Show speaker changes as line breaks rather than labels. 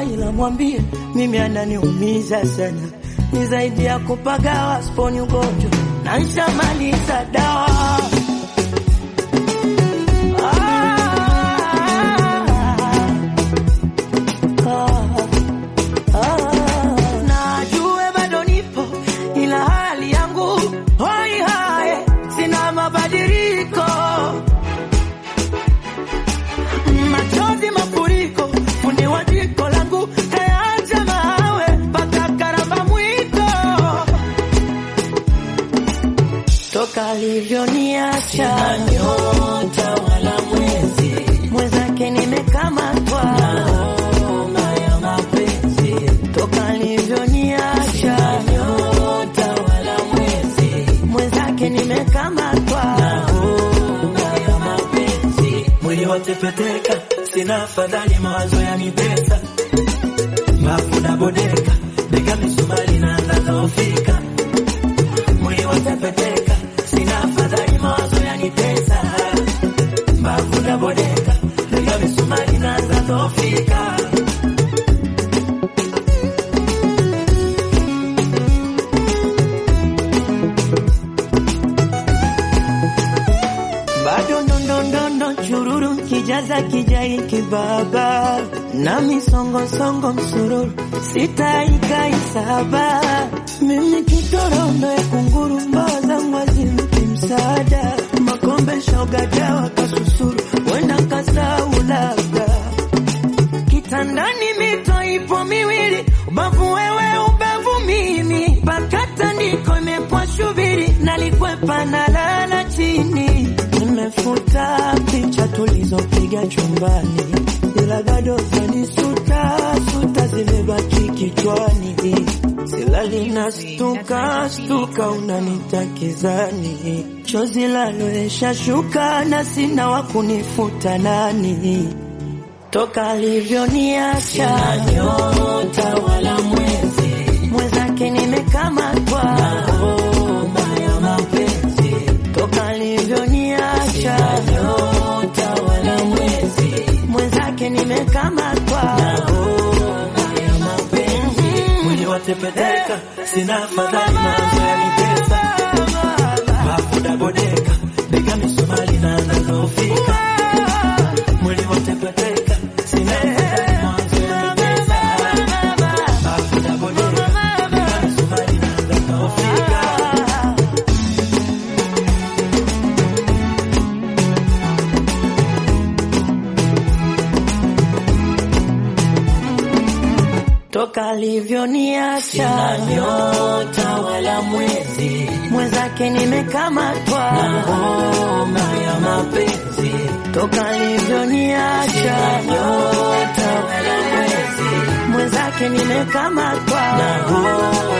ila mwambie mimi ananiumiza sana. Ni zaidi ya kupagawa, sponi ugonjwa na nishamaliza dawa. Najue bado nipo ila hali yangu hoi hai, sina mabadiliko. Machozi mafuriko, fundi wa jiko langu kayaacha mawe mpaka karamba mwiko. Toka alivyoniacha sina nyota wala mwezi, mwenzake nimekamatwa na homa ya mapenzi. Toka alivyoniacha sina nyota wala mwezi, mwenzake nimekamatwa na homa ya mapenzi. Mwili watepeteka, sina afadhali, mawazo yanitesa. Mafuta bodeka, bega misumari na ndazofika. Mwili watepeteka, sina afadhali, mawazo yanitesa. Mafuta bodeka, bega misumari na ndazofika. Bado ndondo chururu kijaza kijai kibaba, na misongo songo msururu sitaika isaba. Mimi kitorondo ya kunguru, mbaza mwazi msaada. Makombe shoga dawa kasusuru, wenda kasau labda. Kitandani mito ipo miwili, ubavu wewe ubavu mimi. Bakata ndiko imepwa shubiri, nalikwepa na lala chini. Nimefuta picha tulizopiga chumbani, ila bado zanisuta zimebaki kichwani. Silali na stuka unanitakizani. Chozi laloesha shuka na sina wakunifuta nani. Toka alivyoniacha sina nyota wala mwezi, mwenzake nimekamatwa na homa ya mapenzi. Toka alivyoniacha sina nyota wala mwezi, mwenzake nimekamatwa na homa ya mapenzi. Mwili watepeteka, sina afadhali, mawazo yanitesa. Mafuta bodeka, bega misumari na ndazofika. Mwili watepeteka, sina afadhali, mawazo yanitesa. Mafuta bodeka, bega misumari na ndazofika. Toka alivyoniacha sina nyota wala mwezi, mwenzake nimekamatwa na homa ya mapenzi. Toka alivyoniacha sina nyota wala mwezi, mwenzake nimekamatwa na homa